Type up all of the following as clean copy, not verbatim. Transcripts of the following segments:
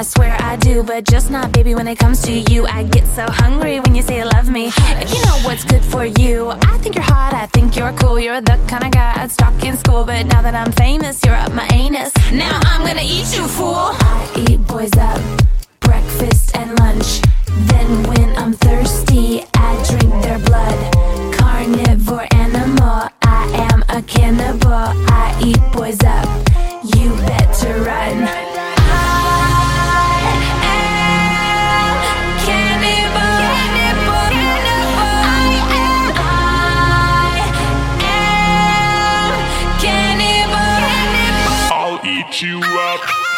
I swear I do, but just not, baby, when it comes to you. I get so hungry when you say you love me. If you know what's good for you, I think you're hot, I think you're cool. You're the kind of guy I'd stalk in school, but now that I'm famous, you're up my anus. Now I'm gonna eat you, fool. I eat boys up, breakfast and lunch. Then when I'm thirsty, I drink their blood. Carnivore animal, I am a cannibal. I eat boys up, you better run. Eat you up.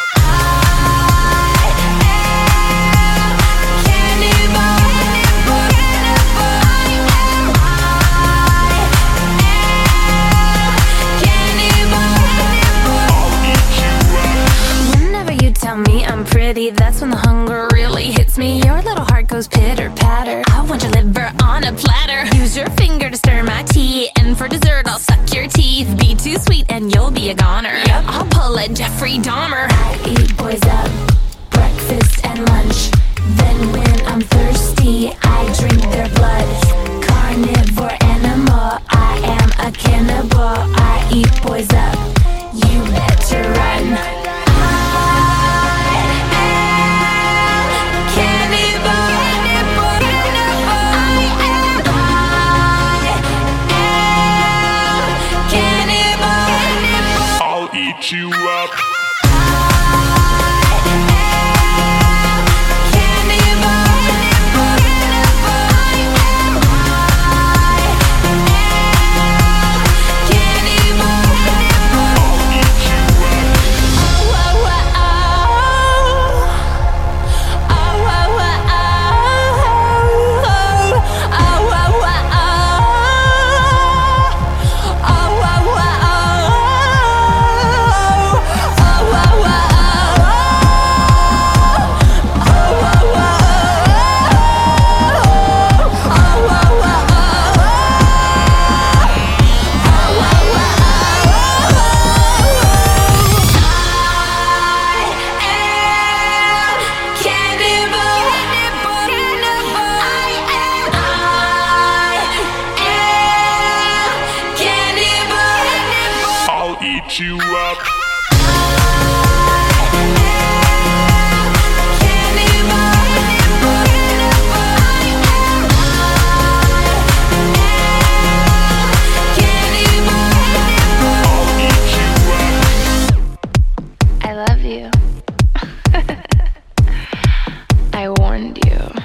Whenever you tell me I'm pretty, that's when the hunger really hits me. Your little heart goes pitter patter. I want your liver on a platter. Use your finger to stir my tea, and for dessert I'll suck your teeth. Be too sweet and you'll be a goner. Yep. I'll pull a Jeffrey Dahmer. I eat boys up, breakfast and lunch. Then when I'm thirsty, I drink their blood. Carnivore animal, I am a cannibal. I eat boys up, you better run. Eat you up. Eat you up. I love you. I warned you.